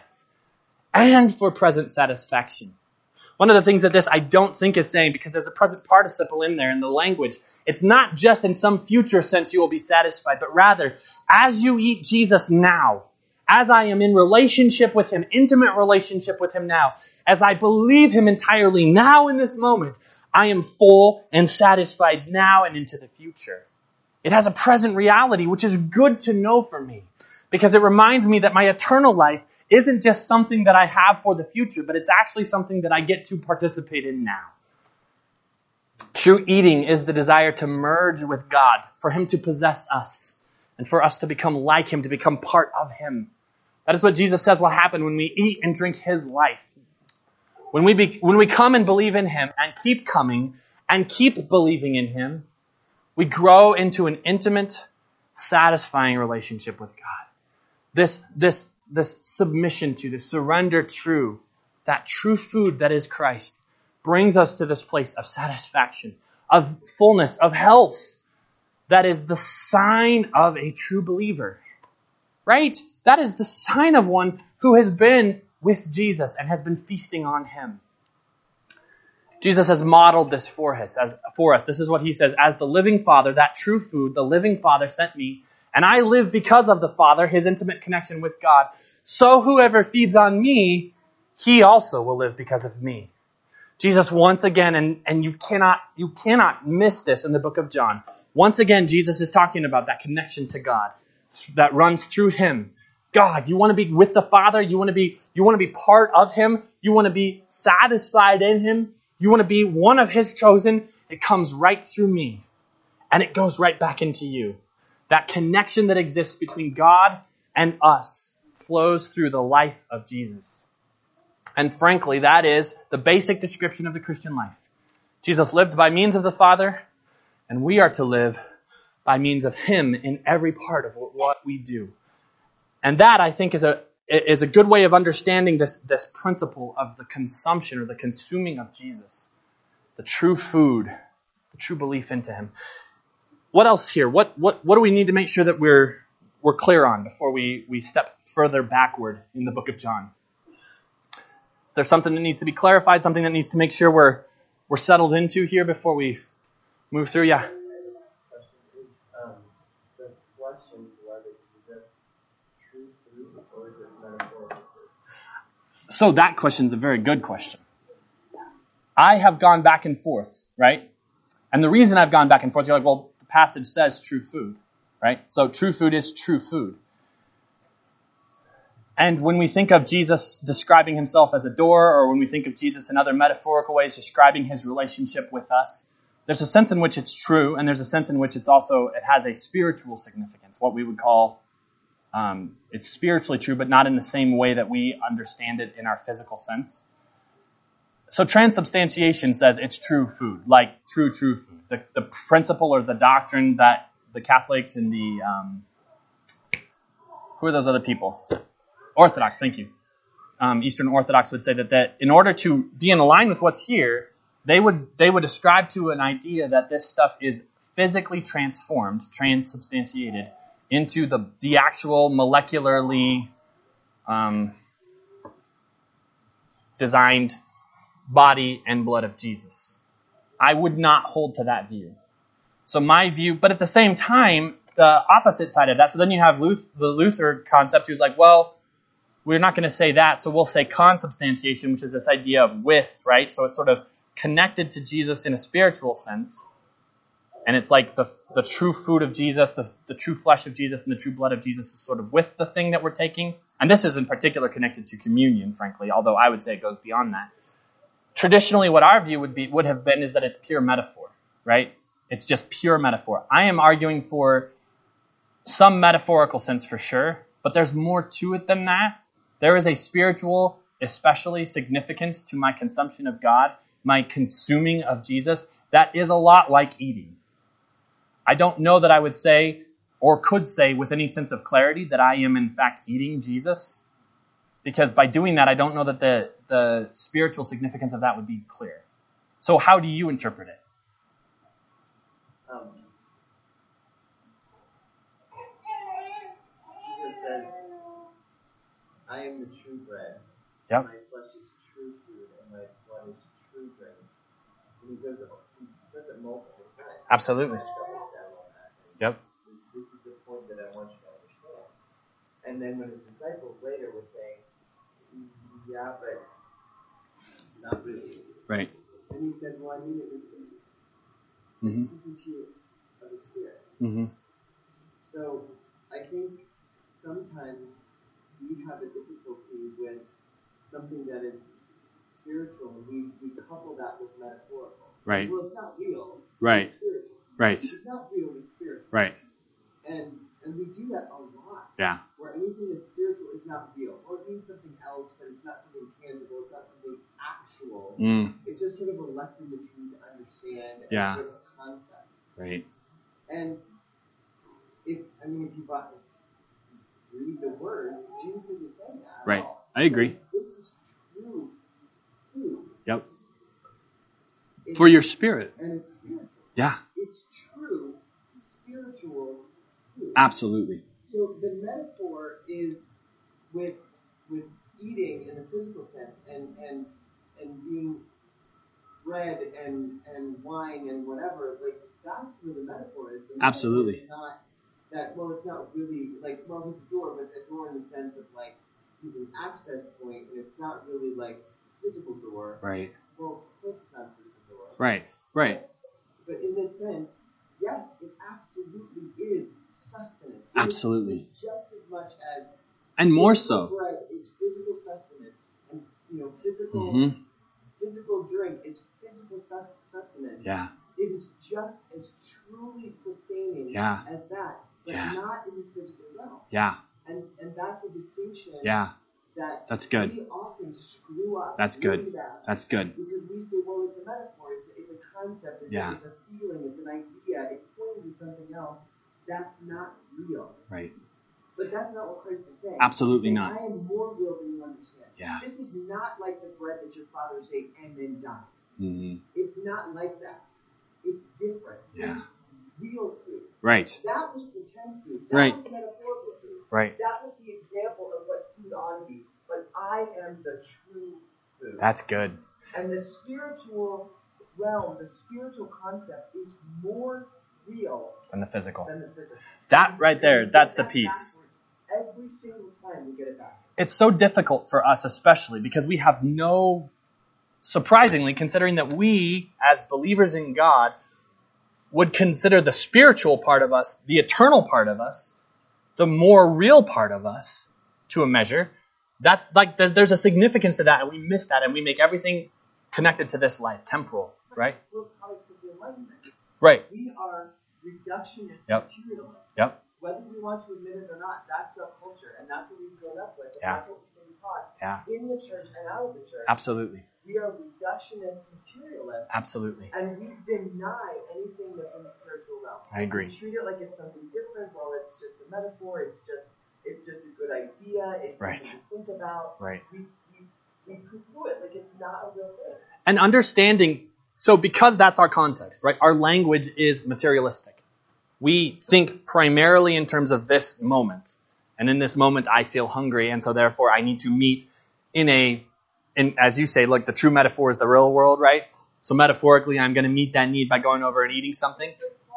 and for present satisfaction. One of the things that this I don't think is saying, because there's a present participle in there in the language, it's not just in some future sense you will be satisfied, but rather, as you eat Jesus now, as I am in relationship with Him, intimate relationship with Him now, as I believe Him entirely now in this moment, I am full and satisfied now and into the future. It has a present reality, which is good to know for me, because it reminds me that my eternal life isn't just something that I have for the future, but it's actually something that I get to participate in now. True eating is the desire to merge with God, for Him to possess us, and for us to become like Him, to become part of Him. That is what Jesus says will happen when we eat and drink His life. When we be, when we come and believe in Him, and keep coming, and keep believing in Him, we grow into an intimate, satisfying relationship with God. This, this, this submission to, this surrender to, that true food that is Christ, brings us to this place of satisfaction, of fullness, of health. That is the sign of a true believer. Right? That is the sign of one who has been with Jesus and has been feasting on Him. Jesus has modeled this for us, as, for us. This is what He says, as the living Father, that true food, the living Father sent me, and I live because of the Father, His intimate connection with God. So whoever feeds on me, he also will live because of me. Jesus once again, and, and you cannot you cannot miss this in the book of John. Once again, Jesus is talking about that connection to God that runs through Him. God, you want to be with the Father? You want to be you want to be part of Him? You want to be satisfied in Him? You want to be one of His chosen? It comes right through me. And it goes right back into you. That connection that exists between God and us flows through the life of Jesus. And frankly, that is the basic description of the Christian life. Jesus lived by means of the Father, and we are to live by means of Him in every part of what we do. And that, I think, is a is a good way of understanding this, this principle of the consumption or the consuming of Jesus. The true food, the true belief into Him. What else here? What what what do we need to make sure that we're we're clear on before we, we step further backward in the book of John? There's something that needs to be clarified, something that needs to make sure we're we're settled into here before we move through. Yeah. Um, the question whether is that true food or is it metaphorical food? So that question is a very good question. I have gone back and forth, right? And the reason I've gone back and forth, you're like, well, the passage says true food, right? So true food is true food. And when we think of Jesus describing himself as a door, or when we think of Jesus in other metaphorical ways describing his relationship with us, there's a sense in which it's true, and there's a sense in which it's also, it has a spiritual significance, what we would call, um, it's spiritually true, but not in the same way that we understand it in our physical sense. So transubstantiation says it's true food, like true, true food. The, the principle or the doctrine that the Catholics and the, um, who are those other people? Orthodox, thank you. Um, Eastern Orthodox would say that, that in order to be in line with what's here, they would they would ascribe to an idea that this stuff is physically transformed, transubstantiated, into the, the actual molecularly um, designed body and blood of Jesus. I would not hold to that view. So my view, but at the same time, the opposite side of that, so then you have Luther, the Luther concept who's like, well, we're not going to say that, so we'll say consubstantiation, which is this idea of with, right? So it's sort of connected to Jesus in a spiritual sense. And it's like the the true food of Jesus, the, the true flesh of Jesus, and the true blood of Jesus is sort of with the thing that we're taking. And this is in particular connected to communion, frankly, although I would say it goes beyond that. Traditionally, what our view would be would have been is that it's pure metaphor, right? It's just pure metaphor. I am arguing for some metaphorical sense for sure, but there's more to it than that. There is a spiritual, especially significance to my consumption of God, my consuming of Jesus, that is a lot like eating. I don't know that I would say, or could say with any sense of clarity, that I am in fact eating Jesus, because by doing that, I don't know that the, the spiritual significance of that would be clear. So how do you interpret it? Um, Jesus says, I am the true bread. Yep. My flesh is true food, and my blood is true drink. And he goes, he says it multiple times. Absolutely. Yep. This is the point that I want you to understand. And then when his disciples later were saying, yeah, but not really. Right. And he said, well, I mean it was Mm-hmm. speaking to you of the Spirit. Mm-hmm. So I think sometimes we have a difficulty with something that is spiritual. We, we couple that with metaphorical. Right. Well, it's not real. Right. It's spiritual. Right. It's not real, it's spiritual. Right. And and we do that a lot. Yeah. Where anything that's spiritual is not real. Or it means something else, but it's not something tangible. It's not something actual. Mm. It's just sort of a lesson that you need to understand. And Yeah. sort of a concept. Right. And if, I mean, if you bought, read the word, Jesus isn't saying that at Right. all. I agree. This is true food. Yep. It's, For your spirit. and it's spiritual. Yeah. It's true spiritual food. Absolutely. So the metaphor is with with eating in a physical sense and and and being bread and and wine and whatever, like that's where the metaphor is. The Absolutely. metaphor is not that, well, it's not really like, well, it's a door, but a door in the sense of like it's an access point, and it's not really like physical door. Right. Well, of course it's not a physical door. Right. Right. But in this sense, yes, it absolutely is sustenance. It Absolutely. is just as much as And more physical so. bread is physical sustenance, and you know, physical Mm-hmm. physical drink is physical sus- sustenance. Yeah. It is just as truly sustaining Yeah. as that, but Yeah. not in the physical realm. Yeah. And and that's a distinction Yeah. that That's good. we often screw up. That's really good. bad. That's good. Because we say, well, it's a metaphor, it's, it's a concept, it's, Yeah. a, it's a feeling, it's an idea, it's pointing to something else. That's not real. Right. But that's not what Christ is saying. Absolutely He's not. saying, I am more real than you understand. Yeah. This is not like the bread that your fathers ate and then died. Mm-hmm. It's not like that. It's different. Yeah. It's real food. Right. That was pretend food. That Right. was metaphorical food. Right. That was the example of what food ought to be. But I am the true food. That's good. And the spiritual realm, the spiritual concept is more real And the physical. than the physical. That right there, that's the That's piece. backwards. every single time we get it back. It's so difficult for us, especially because we have no, surprisingly, considering that we, as believers in God, would consider the spiritual part of us, the eternal part of us, the more real part of us, to a measure. That's like, there's, there's a significance to that, and we miss that, and we make everything connected to this life, temporal, right? We're products of the Enlightenment. Right. We are reductionist Yep. materialists. Yep. Whether we want to admit it or not, that's our culture, and that's what we've grown up with, and Yeah. that's what we've been taught Yeah. in the church and out of the church. Absolutely. We are reductionist materialists, Absolutely. and we deny anything that's in the spiritual realm. I agree. We treat it like it's something different. Well, it's just a metaphor. It's just it's just a good idea. It's Right. something to think about. Right. We we we poo-poo it like it's not a real thing. And understanding, so because that's our context, right? Our language is materialistic. We think primarily in terms of this moment. And in this moment, I feel hungry, and so therefore I need to meet in a, in, as you say, like the true metaphor is the real world, right? So metaphorically, I'm going to meet that need by going over and eating something.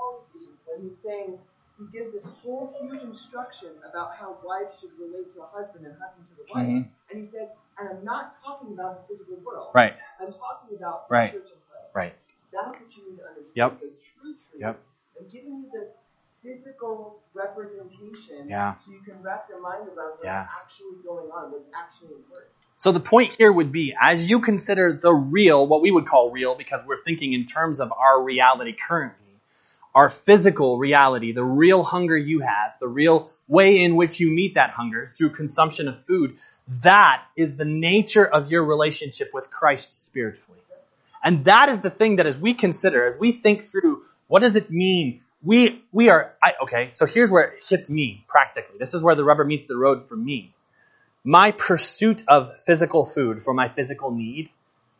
When he's saying, he gives this whole huge instruction about how wives should relate to a husband and husband to the wife. Mm-hmm. And he says, and I'm not talking about the physical world. Right. I'm talking about the Right. church and play. Right. That's what you need to understand. Yep. The true truth. Yep. I'm giving you this physical representation Yeah. so you can wrap your mind around what's Yeah. actually going on, what's actually important. So the point here would be, as you consider the real, what we would call real, because we're thinking in terms of our reality currently, our physical reality, the real hunger you have, the real way in which you meet that hunger through consumption of food, that is the nature of your relationship with Christ spiritually. And that is the thing that as we consider, as we think through, what does it mean? We we are, I, okay, so here's where it hits me practically. This is where the rubber meets the road for me. My pursuit of physical food for my physical need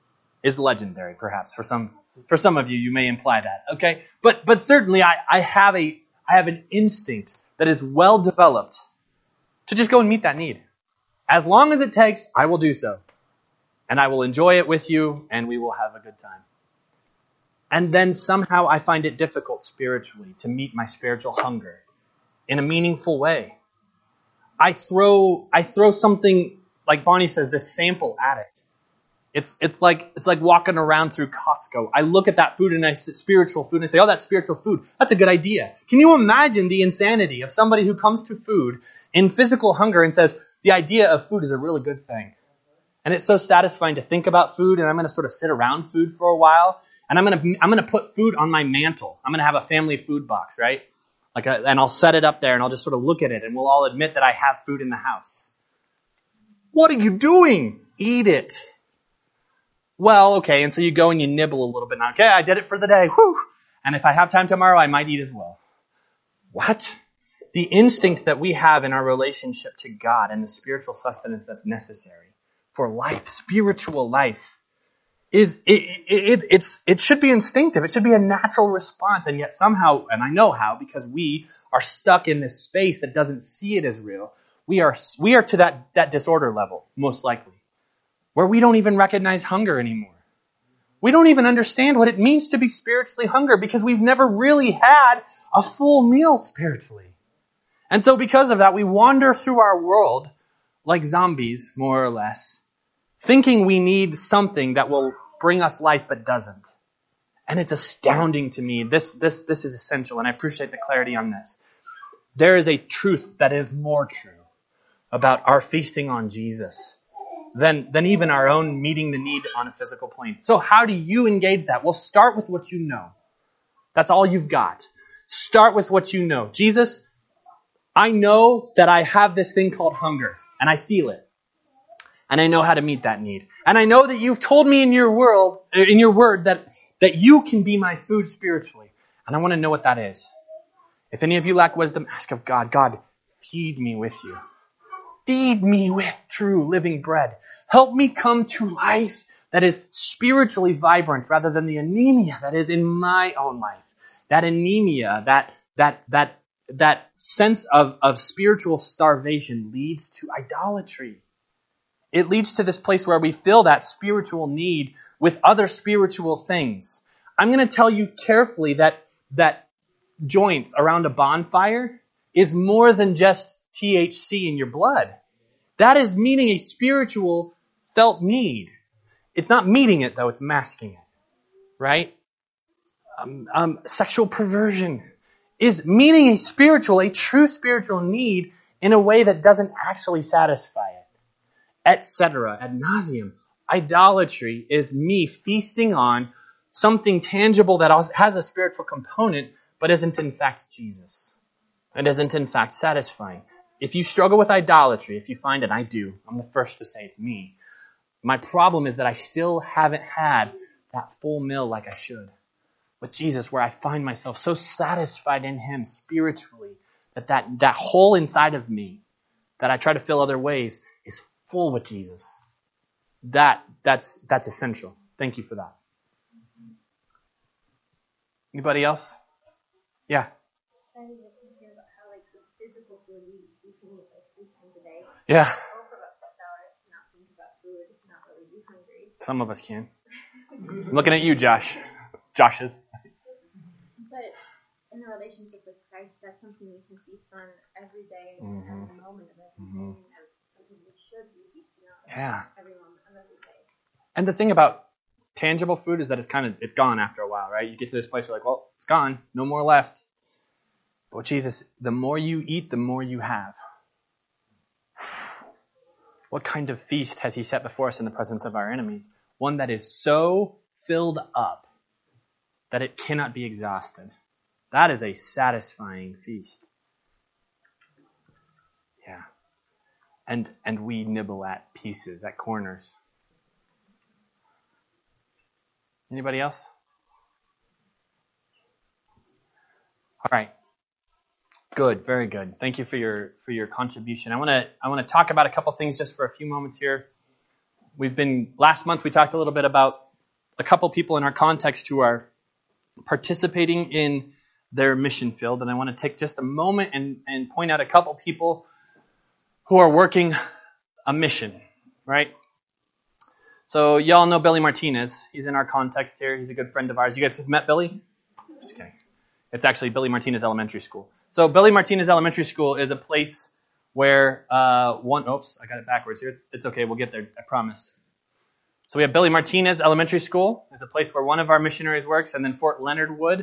is legendary, perhaps. For some for some of you, you may imply that. Okay? But but certainly I, I have a I have an instinct that is well developed to just go and meet that need. As long as it takes, I will do so. And I will enjoy it with you, and we will have a good time. And then somehow I find it difficult spiritually to meet my spiritual hunger in a meaningful way. I throw I throw something, like Bonnie says, this sample at it. It's it's like it's like walking around through Costco. I look at that food and I say spiritual food and I say, oh, that's spiritual food. That's a good idea. Can you imagine the insanity of somebody who comes to food in physical hunger and says, the idea of food is a really good thing. And it's so satisfying to think about food, and I'm going to sort of sit around food for a while, and I'm going to I'm going to put food on my mantle. I'm going to have a family food box, right? Like, a, and I'll set it up there, and I'll just sort of look at it, and we'll all admit that I have food in the house. What are you doing? Eat it. Well, okay, and so you go and you nibble a little bit. Now, okay, I did it for the day. Whew. And if I have time tomorrow, I might eat as well. What? The instinct that we have in our relationship to God and the spiritual sustenance that's necessary for life, spiritual life, is it, it, it, it's, it should be instinctive. It should be a natural response. And yet somehow, and I know how, because we are stuck in this space that doesn't see it as real, we are we are to that, that disorder level, most likely, where we don't even recognize hunger anymore. We don't even understand what it means to be spiritually hungry because we've never really had a full meal spiritually. And so because of that, we wander through our world like zombies, more or less, thinking we need something that will bring us life but doesn't. And it's astounding to me. This, this, this is essential, and I appreciate the clarity on this. There is a truth that is more true about our feasting on Jesus than, than even our own meeting the need on a physical plane. So how do you engage that? Well, start with what you know. That's all you've got. Start with what you know. Jesus, I know that I have this thing called hunger, and I feel it. And I know how to meet that need. And I know that you've told me in your world, in your word, that, that you can be my food spiritually. And I want to know what that is. If any of you lack wisdom, ask of God. God, feed me with you. Feed me with true living bread. Help me come to life that is spiritually vibrant rather than the anemia that is in my own life. That anemia, that, that, that, that sense of, of spiritual starvation leads to idolatry. It leads to this place where we fill that spiritual need with other spiritual things. I'm going to tell you carefully that, that joints around a bonfire is more than just T H C in your blood. That is meeting a spiritual felt need. It's not meeting it, though. It's masking it. Right? Um, um, sexual perversion is meeting a spiritual, a true spiritual need in a way that doesn't actually satisfy it. Et cetera. Ad nauseum. Idolatry is me feasting on something tangible that has a spiritual component, but isn't in fact Jesus. And isn't in fact satisfying. If you struggle with idolatry, if you find it, I do, I'm the first to say it's me. My problem is that I still haven't had that full meal like I should. With Jesus, where I find myself so satisfied in Him spiritually, that, that that hole inside of me that I try to fill other ways is full with Jesus. That that's that's essential. Thank you for that. Anybody else? Yeah. I was just thinking about how, like, the physical food we, we can eat, like, three times a day. Yeah. Go for about six hours, not think about food, not really be hungry. Some of us can. I'm looking at you, Josh. Josh's. But in a relationship with Christ, that's something we can feast on every day and Mhm. every moment of it. Mhm. And something we should be feasting on Yeah. every moment of every day. And the thing about tangible food is that it's kind of, it's gone after a while, right? You get to this place, you're like, well, it's gone. No more left. But with Jesus, the more you eat, the more you have. What kind of feast has He set before us in the presence of our enemies? One that is so filled up that it cannot be exhausted. That is a satisfying feast. Yeah. And and we nibble at pieces, at corners. Anybody else? All right. Good, very good. Thank you for your for your contribution. I want to I want to talk about a couple things just for a few moments here. We've been last month we talked a little bit about a couple people in our context who are participating in their mission field, and I want to take just a moment and, and point out a couple people who are working a mission, right? So y'all know Billy Martinez. He's in our context here. He's a good friend of ours. You guys have met Billy? Just kidding. It's actually Billy Martinez Elementary School. So Billy Martinez Elementary School is a place where uh, one, oops, I got it backwards here. It's okay, we'll get there, I promise. So we have Billy Martinez Elementary School. It's a place where one of our missionaries works, and then Fort Leonard Wood,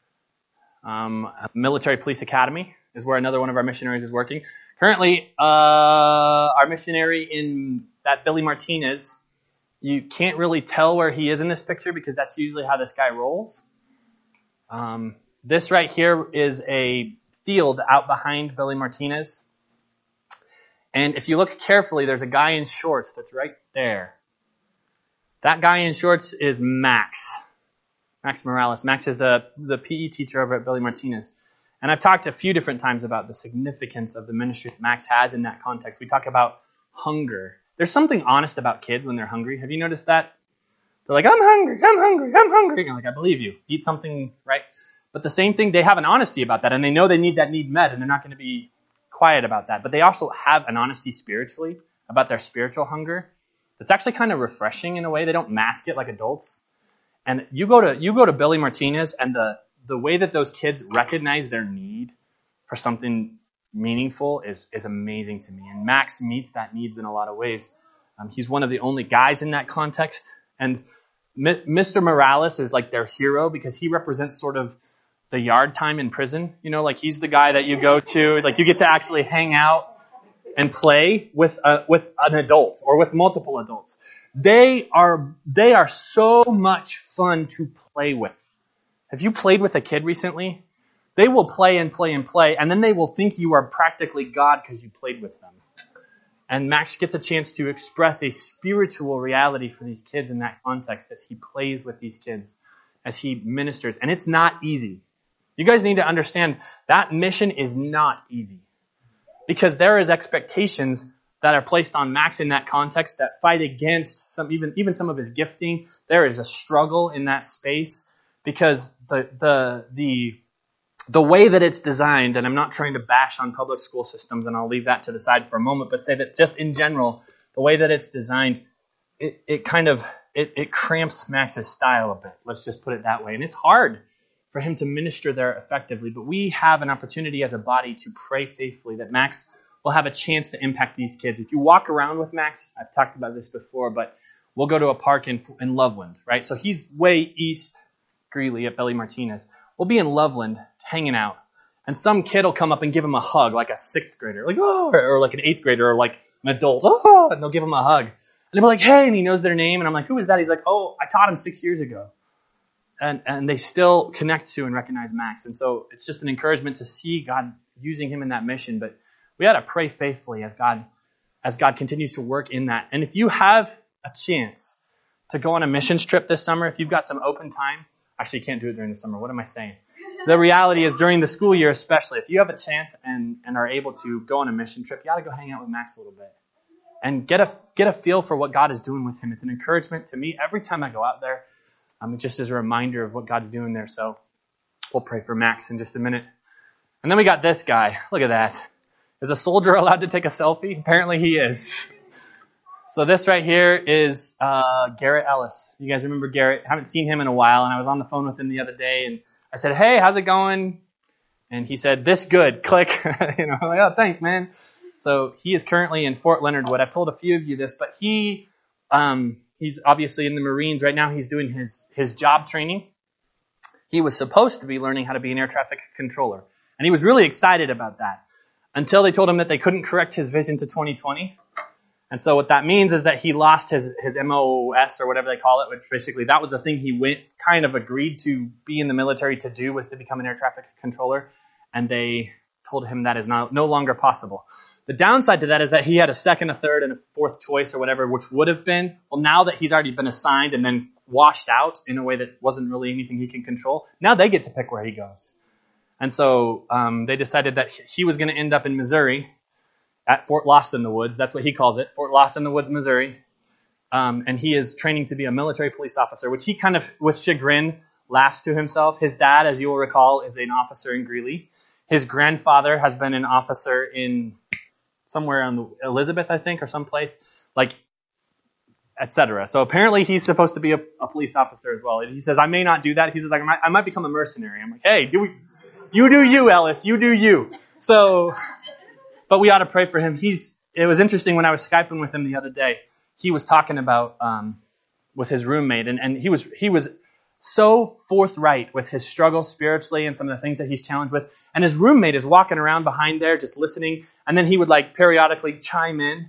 um, Military Police Academy, is where another one of our missionaries is working. Currently, uh, our missionary in that Billy Martinez, you can't really tell where he is in this picture because that's usually how this guy rolls. Um, this right here is a field out behind Billy Martinez. And if you look carefully, there's a guy in shorts that's right there. That guy in shorts is Max. Max Morales. Max is the, the P E teacher over at Billy Martinez. And I've talked a few different times about the significance of the ministry that Max has in that context. We talk about hunger. There's something honest about kids when they're hungry. Have you noticed that? They're like, I'm hungry, I'm hungry, I'm hungry. And I'm like, I believe you. Eat something, right? But the same thing, they have an honesty about that, and they know they need that need met, and they're not going to be quiet about that. But they also have an honesty spiritually about their spiritual hunger. It's actually kind of refreshing in a way. They don't mask it like adults. And you go to you go to Billy Martinez, and the the way that those kids recognize their need for something meaningful is is amazing to me. And Max meets that needs in a lot of ways. Um, he's one of the only guys in that context. And M- Mister Morales is like their hero because he represents sort of the yard time in prison. You know, like he's the guy that you go to, like you get to actually hang out and play with a, with an adult or with multiple adults. They are they are so much fun to play with. Have you played with a kid recently? They will play and play and play, and then they will think you are practically God because you played with them. And Max gets a chance to express a spiritual reality for these kids in that context as he plays with these kids, as he ministers. And it's not easy. You guys need to understand that mission is not easy. Because there is expectations that are placed on Max in that context that fight against some even even some of his gifting. There is a struggle in that space because the the the the way that it's designed, and I'm not trying to bash on public school systems, and I'll leave that to the side for a moment, but say that just in general, the way that it's designed, it, it kind of it, it cramps Max's style a bit. Let's just put it that way. And it's hard for him to minister there effectively, but we have an opportunity as a body to pray faithfully that Max will have a chance to impact these kids. If you walk around with Max, I've talked about this before, but we'll go to a park in, in Loveland, right? So he's way east Greeley at Billy Martinez. We'll be in Loveland hanging out, and some kid will come up and give him a hug, like a sixth grader, like, oh, or, or like an eighth grader, or like an adult, oh, and they'll give him a hug. And they'll be like, hey, and he knows their name, and I'm like, who is that? He's like, oh, I taught him six years ago. And and they still connect to and recognize Max. And so it's just an encouragement to see God using him in that mission. But we ought to pray faithfully as God as God continues to work in that. And if you have a chance to go on a missions trip this summer, if you've got some open time, actually you can't do it during the summer. What am I saying? The reality is during the school year especially, if you have a chance and, and are able to go on a mission trip, you ought to go hang out with Max a little bit. And get a get a feel for what God is doing with him. It's an encouragement to me every time I go out there. Um, just as a reminder of what God's doing there. So we'll pray for Max in just a minute. And then we got this guy. Look at that. Is a soldier allowed to take a selfie? Apparently he is. So this right here is uh, Garrett Ellis. You guys remember Garrett? Haven't seen him in a while, and I was on the phone with him the other day, and I said, hey, how's it going? And he said, this good. Click. you know, I'm like, oh, thanks, man. So he is currently in Fort Leonard Wood. I've told a few of you this, but he... Um, He's obviously in the Marines right now. He's doing his, his job training. He was supposed to be learning how to be an air traffic controller. And he was really excited about that until they told him that they couldn't correct his vision to twenty twenty. And so what that means is that he lost his, his M O S or whatever they call it, which basically that was the thing he went kind of agreed to be in the military to do, was to become an air traffic controller. And they told him that is now no longer possible. The downside to that is that he had a second, a third, and a fourth choice or whatever, which would have been, well, now that he's already been assigned and then washed out in a way that wasn't really anything he can control, now they get to pick where he goes. And so um, they decided that he was going to end up in Missouri at Fort Lost in the Woods. That's what he calls it, Fort Lost in the Woods, Missouri. Um, and he is training to be a military police officer, which he kind of, with chagrin, laughs to himself. His dad, as you will recall, is an officer in Greeley. His grandfather has been an officer in... somewhere on the Elizabeth, I think, or someplace, like, et cetera. So apparently he's supposed to be a, a police officer as well. And he says, I may not do that. He says, I might, I might become a mercenary. I'm like, hey, do we, you do you, Ellis. You do you. So, but we ought to pray for him. He's, it was interesting when I was Skyping with him the other day. He was talking about, um, with his roommate, and, and he was, he was so forthright with his struggles spiritually and some of the things that he's challenged with. And his roommate is walking around behind there just listening. And then he would like periodically chime in.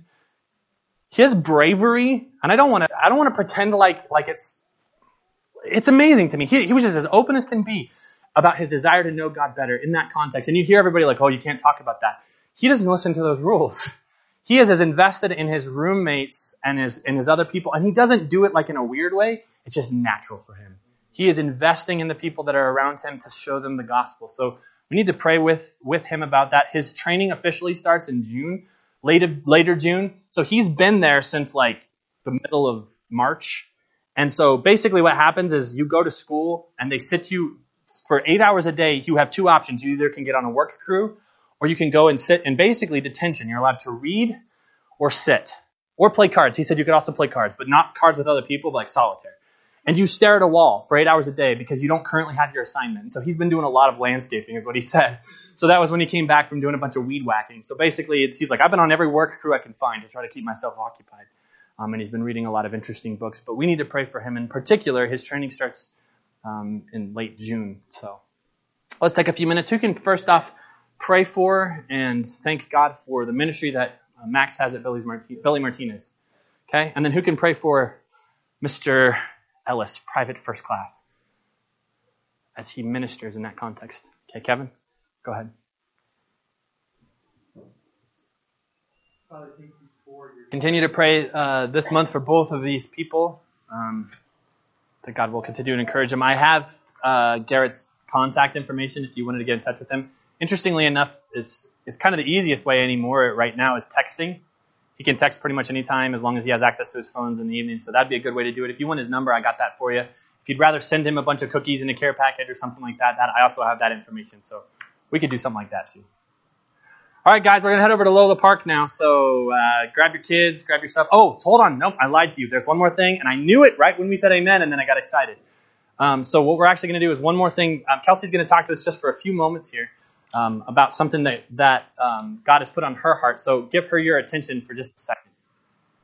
His bravery, and I don't want to, I don't want to pretend like, like it's, it's amazing to me. He, he was just as open as can be about his desire to know God better in that context. And you hear everybody like, oh, you can't talk about that. He doesn't listen to those rules. He is as invested in his roommates and his, and his other people. And he doesn't do it like in a weird way. It's just natural for him. He is investing in the people that are around him to show them the gospel. So we need to pray with, with him about that. His training officially starts in June, later, later June. So he's been there since like the middle of March. And so basically what happens is you go to school and they sit you for eight hours a day. You have two options. You either can get on a work crew or you can go and sit in basically detention. You're allowed to read or sit or play cards. He said you could also play cards, but not cards with other people, but like solitaire. And you stare at a wall for eight hours a day because you don't currently have your assignment. And so he's been doing a lot of landscaping is what he said. So that was when he came back from doing a bunch of weed whacking. So basically it's, he's like, I've been on every work crew I can find to try to keep myself occupied. Um, and he's been reading a lot of interesting books. But we need to pray for him. In particular, his training starts um, in late June. So let's take a few minutes. Who can first off pray for and thank God for the ministry that uh, Max has at Billy's Marti- Billy Martinez? Okay? And then who can pray for Mister Ellis, private first class, as he ministers in that context. Okay, Kevin, go ahead. Father, thank you for your... Continue to pray uh, this month for both of these people, um, that God will continue to encourage them. I have uh, Garrett's contact information if you wanted to get in touch with him. Interestingly enough, it's, it's kind of the easiest way anymore right now is texting. He can text pretty much any time as long as he has access to his phones in the evening. So that'd be a good way to do it. If you want his number, I got that for you. If you'd rather send him a bunch of cookies in a care package or something like that, that I also have that information. So we could do something like that too. All right, guys, we're going to head over to Lola Park now. So uh, grab your kids, grab your stuff. Oh, hold on. Nope, I lied to you. There's one more thing, and I knew it right when we said amen, and then I got excited. Um, so what we're actually going to do is one more thing. Um, Kelsey's going to talk to us just for a few moments here. um, about something that, that um, God has put on her heart. So give her your attention for just a second.